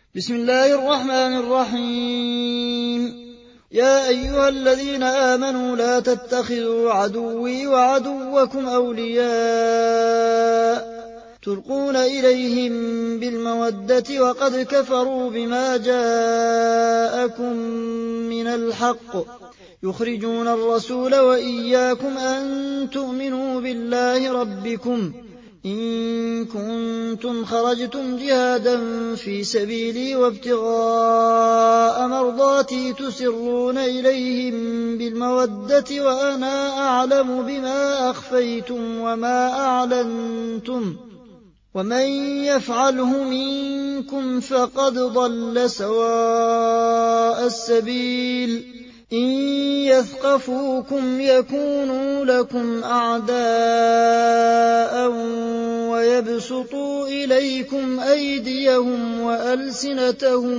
بسم الله الرحمن الرحيم. يا أيها الذين آمنوا لا تتخذوا عدوي وعدوكم أولياء تلقون إليهم بالمودة وقد كفروا بما جاءكم من الحق يخرجون الرسول وإياكم أن تؤمنوا بالله ربكم إن كنتم خرجتم جهادا في سبيلي وابتغاء مرضاتي تسرون إليهم بالمودة وأنا أعلم بما أخفيتم وما أعلنتم ومن يفعله منكم فقد ضل سواء السبيل إن يثقفوكم يكونوا لكم أعداء ويبسطوا إليكم أيديهم وألسنتهم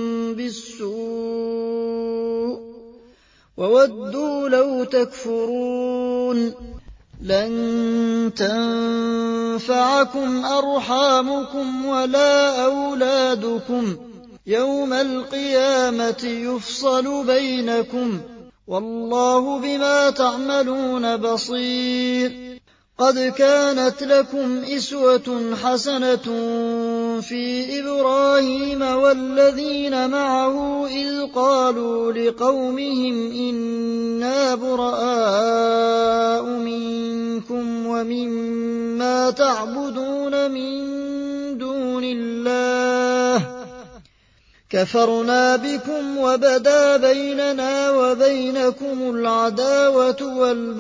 بالسوء وودوا لو تكفرون لن تنفعكم أرحامكم ولا أولادكم يوم القيامة يفصل بينكم والله بما تعملون بصير. قد كانت لكم أسوة حسنة في إبراهيم والذين معه إذ قالوا لقومهم إنا براء منكم ومما تعبدون من دون الله كفرنا بكم وبدا بيننا وبينكم العداوة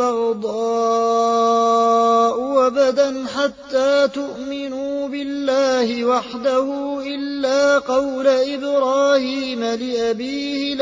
والبغضاء وبدا حتى تؤمنوا بالله وحده إلا قول إبراهيم لأبيه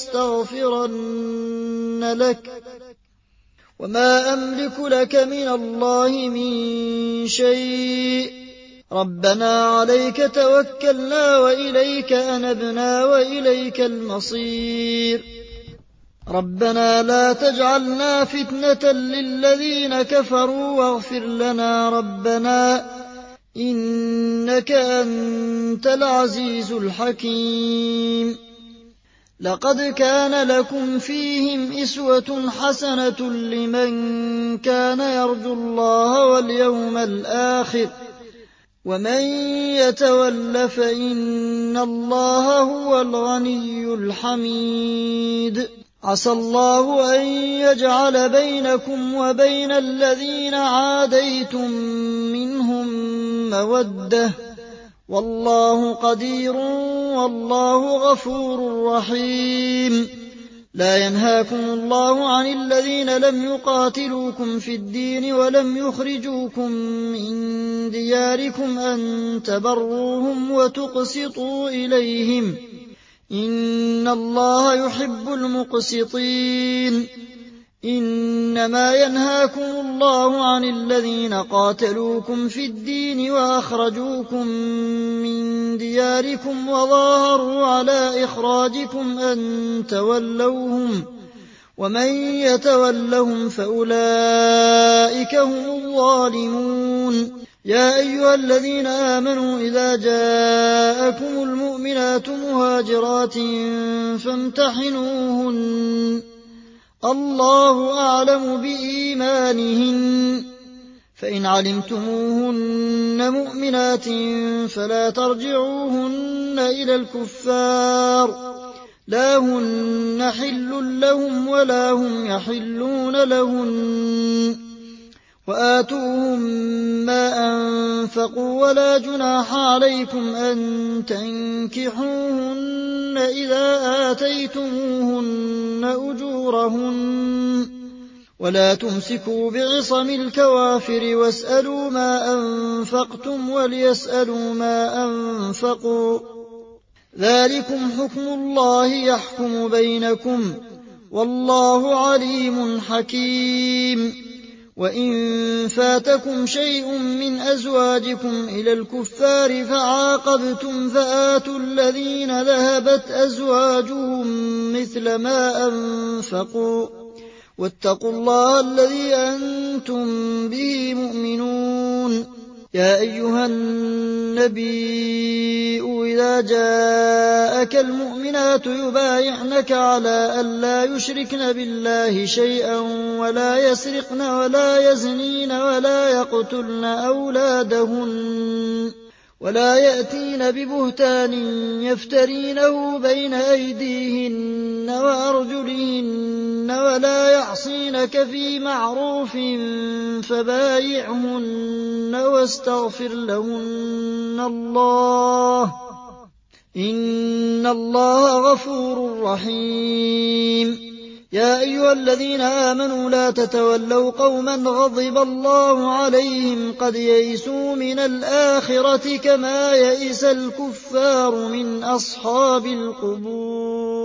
لأستغفرن لك وما أملك لك من الله من شيء ربنا عليك توكلنا وإليك أنبنا وإليك المصير. ربنا لا تجعلنا فتنة للذين كفروا واغفر لنا ربنا إنك أنت العزيز الحكيم. لقد كان لكم فيهم أسوة حسنة لمن كان يرجو الله واليوم الآخر ومن يتول فإن الله هو الغني الحميد. عسى الله أن يجعل بينكم وبين الذين عاديتم منهم مودة والله قدير والله غفور رحيم. لا ينهاكم الله عن الذين لم يقاتلوكم في الدين ولم يخرجوكم من دياركم أن تبروهم وتقسطوا إليهم إن الله يحب المقسطين. إنما ينهاكم الله عن الذين قاتلوكم في الدين وأخرجوكم من دياركم وظاهروا على إخراجكم أن تولوهم ومن يتولهم فأولئك هم الظالمون. يا أيها الذين آمنوا إذا جاءكم المؤمنات مهاجرات فامتحنوهن الله أعلم بإيمانهن فإن علمتموهن مؤمنات فلا ترجعوهن إلى الكفار لا هن حل لهم ولا هم يحلون لهن وآتوهم ما أنفقوا ولا جناح عليكم أن تنكحوهن إذا آتيتموهن أجورهن ولا تمسكوا بعصم الكوافر واسألوا ما أنفقتم وليسألوا ما أنفقوا ذلكم حكم الله يحكم بينكم والله عليم حكيم. وإن فاتكم شيء من أزواجكم إلى الكفار فعاقبتم فآتوا الذين ذهبت أزواجهم مثل ما أنفقوا واتقوا الله الذي أنتم به مؤمنون. يا أيها النبي إذا جاءك المؤمنات يبايعنك على ألا يشركن بالله شيئا ولا يسرقن ولا يزنين ولا يقتلن أولادهن ولا يأتين ببهتان يفترينه بين أيديهن وأرجلهن ولا يعصينك في معروف فبايعهن واستغفر لهن الله إن الله غفور رحيم. يا أيها الذين آمنوا لا تتولوا قوما غضب الله عليهم قد يئسوا من الآخرة كما يئس الكفار من أصحاب القبور.